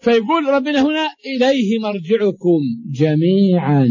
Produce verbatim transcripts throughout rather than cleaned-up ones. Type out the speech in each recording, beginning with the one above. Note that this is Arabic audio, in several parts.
فيقول ربنا هنا إليه مرجعكم جميعا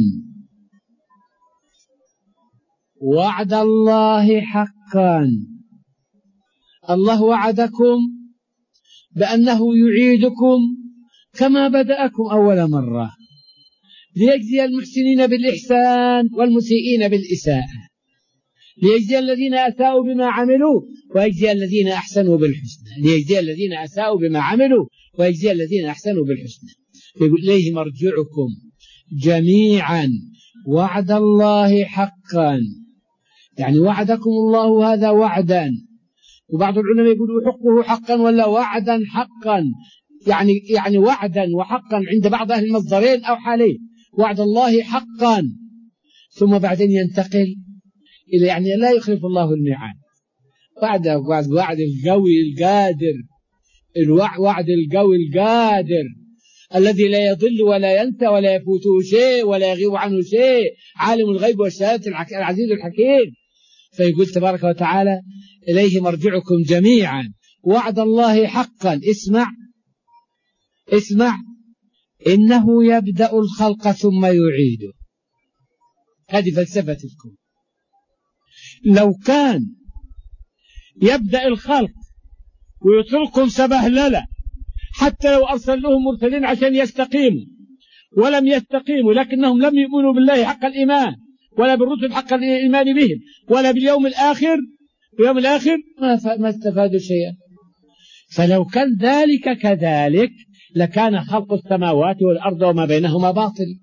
وعد الله حقا. الله وعدكم بأنه يعيدكم كما بدأكم أول مرة ليجزي المحسنين بالإحسان والمسيئين بالإساءة، ليجزي الذين أساءوا بما عملوا ويجزي الذين أحسنوا بالحسنى، ليجزي الذين أساءوا بما عملوا ويجزي الذين أحسنوا بالحسنى. يقول إليه مرجعكم جميعا وعد الله حقا، يعني وعدكم الله هذا وعدا، وبعض العلماء يقولوا حقه حقا ولا وعدا حقا، يعني يعني وعدا وحقا عند بعض أهل المصدرين أو حالين، وعد الله حقا ثم بعدين ينتقل إلى يعني لا يخلف الله الميعاد. وعد وعد وعد القوي القادر، الوعد القوي القادر الذي لا يضل ولا ينسى ولا يفوته شيء ولا يغيب عنه شيء، عالم الغيب والشهادة العزيز الحكيم. فيقول تبارك وتعالى إليه مرجعكم جميعا وعد الله حقا. اسمع اسمع إنه يبدأ الخلق ثم يعيده. هذه فلسفة الكون. لو كان يبدأ الخلق ويتركهم سبهللة حتى لو أرسل لهم مرسلين عشان يستقيموا ولم يستقيموا، لكنهم لم يؤمنوا بالله حق الإيمان ولا بالرسل حق الإيمان بهم ولا باليوم الآخر، باليوم الآخر ما استفادوا شيئا. فلو كان ذلك كذلك لكان خلق السماوات والأرض وما بينهما باطل.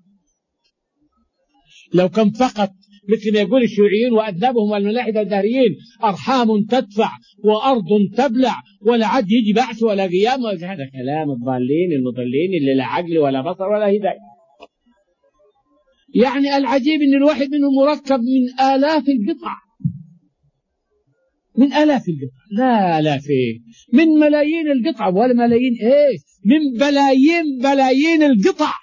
لو كان فقط مثل ما يقول الشيوعيين وأذنبهم والملاحدة الدهريين أرحام تدفع وأرض تبلع ولا عد يجي بعث ولا قيام، هذا كلام الضالين المضلين اللي لا عقل ولا بصر ولا هداية. يعني العجيب أن الواحد منهم مركب من آلاف القطع، من آلاف القطع، لا آلاف إيه، من ملايين القطع، ولا ملايين إيه، من بلايين بلايين القطع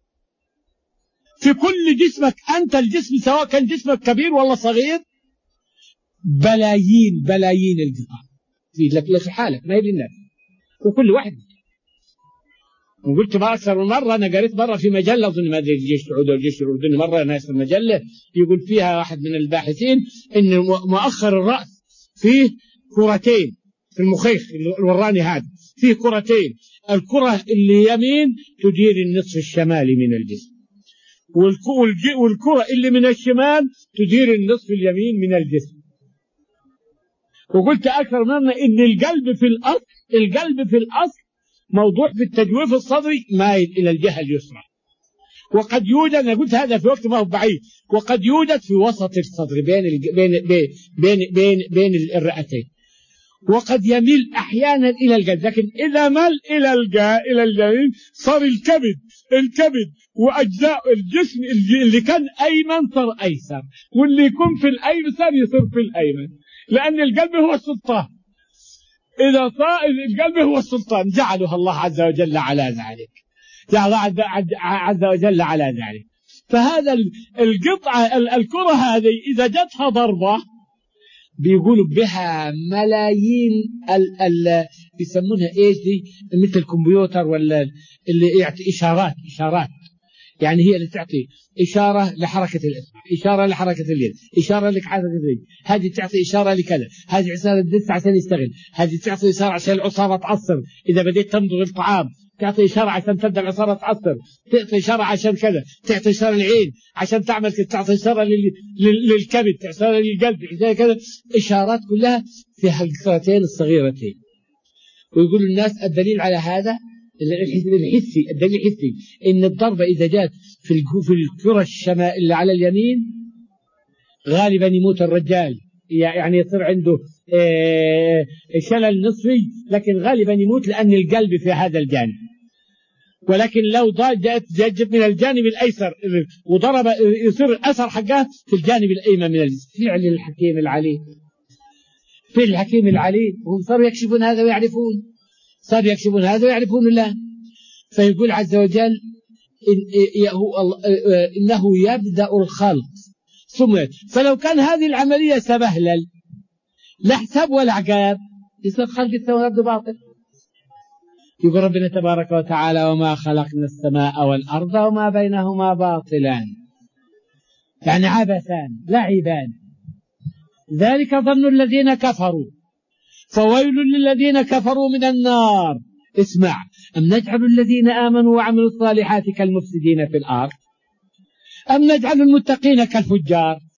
في كل جسمك أنت. الجسم سواء كان جسمك كبير ولا صغير بلايين بلايين القطع في لك لك حالك ما هي للناس وكل واحد. وقلت ما أكثر من مرة، أنا قريت مرة في مجلة أظن ما أدري الجيش السعودي والجيش الأردني، مرة ناس في المجلة يقول فيها واحد من الباحثين إن مؤخر الرأس فيه كرتين في المخيخ الوراني هذا فيه كرتين، الكرة اللي يمين تدير النصف الشمالي من الجسم، والكرة اللي من الشمال تدير النصف اليمين من الجسم. وقلت أكثر مرة إن القلب في الأصل القلب في الأصل موضوع في التجويف الصدري مايل إلى الجهة اليسرى، وقد يوجد، أنا قلت هذا في وقت ما هو بعيد، وقد يوجد في وسط الصدر بين بين بين بين, بين, بين الرئتين، وقد يميل أحيانا إلى القلب، لكن إذا مال إلى الجاء إلى الجانب صار الكبد الكبد وأجزاء الجسم اللي كان أيمن صار أيسر، واللي يكون في الأيسر يصير في الأيمن، لأن القلب هو السلطان. إذا صار القلب هو السلطان جعلها الله عز وجل على ذلك، جعل الله عز وجل على ذلك. فهذا القطعة الكرة هذه إذا جتها ضربة بيقولوا بها ملايين ال ال بيسمونها ايش دي، مثل الكمبيوتر ولا اللي يعطي اشارات اشارات يعني هي اللي تعطي اشاره لحركه الاصبع، اشاره لحركه اليد، اشاره لحركه اليد، هذه تعطي اشاره لكذا، هذه اشاره للدس عشان يشتغل، هذه تعطي اشاره عشان العصاره تعصر، اذا بديت تمضغ الطعام تعطي اشاره عشان تبدا العصاره تعصر، تعطي اشاره عشان كذا، تعطي اشاره للعين عشان تعمل كذا، تعطي اشاره للكبد، اشاره للقلب، كذا اشارات كلها في الكرتين الصغيرتين. ويقول الناس الدليل على هذا الحسي، الدليل الحسي ان الضربه اذا جاءت في في الكره الشمال اللي على اليمين غالبا يموت الرجال، يعني يصير عنده شلل نصفي، لكن غالبا يموت لان القلب في هذا الجانب. ولكن لو جاءت جت من الجانب الايسر وضرب يصير الاثر حقها في الجانب الايمن من الجسم. فعل الحكيم العليم، فعل الحكيم العليم، وهم صاروا يكشفون هذا ويعرفون، صاروا يكشفون هذا ويعرفون الله. فيقول عز وجل إن إنه يبدأ الخلق ثم، فلو كان هذه العملية سبهلل لا حساب ولا عقاب يصير خلق السماوات باطل. يقول ربنا تبارك وتعالى وما خلقنا السماء والأرض وما بينهما باطلا، يعني عبثان لعبان، ذلك ظن الذين كفروا فويل للذين كفروا من النار. اسمع، أم نجعل الذين آمنوا وعملوا الصالحات كالمفسدين في الأرض أم نجعل المتقين كالفجار؟